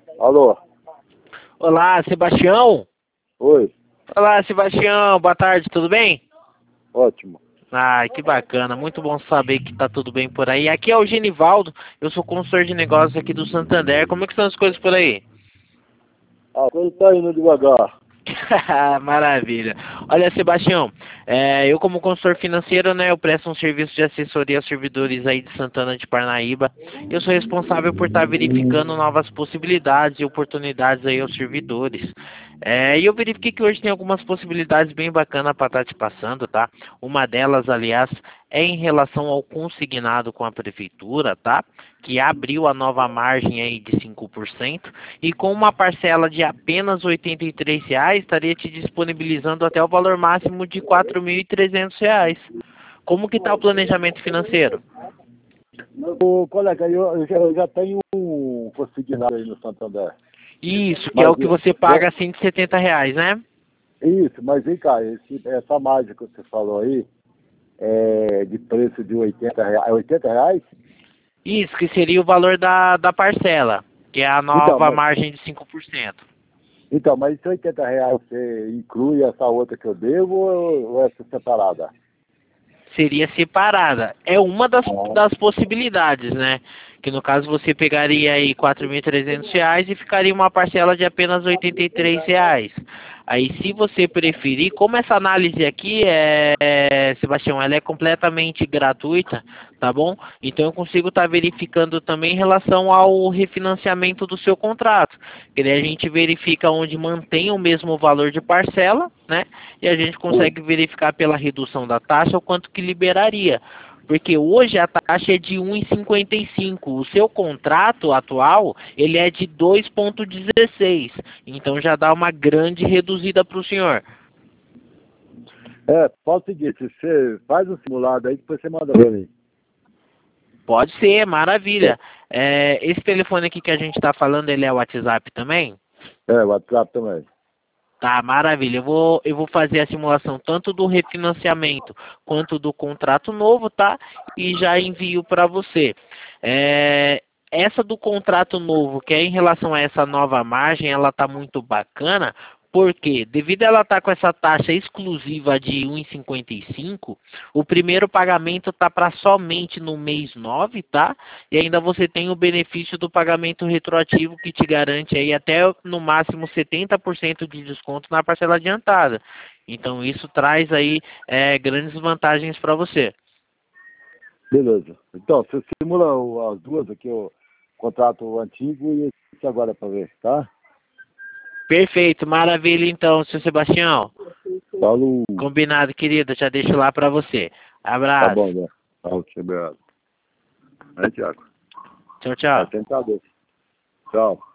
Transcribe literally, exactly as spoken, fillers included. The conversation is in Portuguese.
Alô? Olá, Sebastião? Oi, Olá, Sebastião, boa tarde, tudo bem? ótimo. Ai, que bacana, muito bom saber que tá tudo bem por aí. Aqui é o Genivaldo, eu sou consultor de negócios aqui do Santander. Como é que estão as coisas por aí? A coisa tá indo devagar. Maravilha. Olha, Sebastião, é, eu como consultor financeiro, né, eu presto um serviço de assessoria aos servidores aí de Santana de Parnaíba. Eu sou responsável por estar verificando novas possibilidades e oportunidades aí aos servidores. É, e eu verifiquei que hoje tem algumas possibilidades bem bacanas para estar te passando, tá? Uma delas, aliás, é em relação ao consignado com a prefeitura, tá? Que abriu a nova margem aí de cinco por cento e com uma parcela de apenas oitenta e três reais estaria te disponibilizando até o valor máximo de quatro mil e trezentos reais. Como que está o planejamento financeiro? Ô, colega, eu, eu já, eu já tenho um consignado aí no Santander. Isso, que é Mas, o que você paga cento e setenta reais, né? isso, mas vem cá, esse, essa margem que você falou aí, é de preço de oitenta reais. É oitenta reais? Isso, que seria o valor da, da parcela, que é a Então, nova mas, margem de cinco por cento. então, mas esse oitenta reais você inclui essa outra que eu devo ou, ou essa separada? Seria separada. É uma das, das possibilidades, né? Que no caso você pegaria aí quatro mil e trezentos reais e ficaria uma parcela de apenas oitenta e três reais. Aí se você preferir, como essa análise aqui é, é, Sebastião, ela é completamente gratuita, tá bom? Então eu consigo estar verificando também em relação ao refinanciamento do seu contrato. Que daí a gente verifica onde mantém o mesmo valor de parcela, né? E a gente consegue verificar pela redução da taxa o quanto que liberaria. Porque hoje a taxa é de um vírgula cinquenta e cinco. O seu contrato atual, ele é de dois vírgula dezesseis. Então já dá uma grande reduzida para o senhor. É, faz o seguinte, você faz um simulado aí, depois você manda pra mim. Pode ser, maravilha. É, esse telefone aqui que a gente está falando, ele é o WhatsApp também? É, o WhatsApp também. Tá, maravilha. Eu vou, eu vou fazer a simulação tanto do refinanciamento quanto do contrato novo, tá? E já envio para você. É, essa do contrato novo, que é em relação a essa nova margem, ela tá muito bacana. Porque, devido a ela estar com essa taxa exclusiva de um vírgula cinquenta e cinco, o primeiro pagamento tá para somente no mês nove, tá? E ainda você tem o benefício do pagamento retroativo que te garante aí até no máximo setenta por cento de desconto na parcela adiantada. Então isso traz aí é, grandes vantagens para você. Beleza. Então, você simula o- as duas aqui, o contrato antigo e esse agora para ver, tá? Perfeito, maravilha então, seu Sebastião. Falou. Combinado, querido, já deixo lá para você. Tá Abraço. bom, né? Tá, obrigado. Aí, Tiago. Tchau, tchau. Vai tentar ver. Tchau.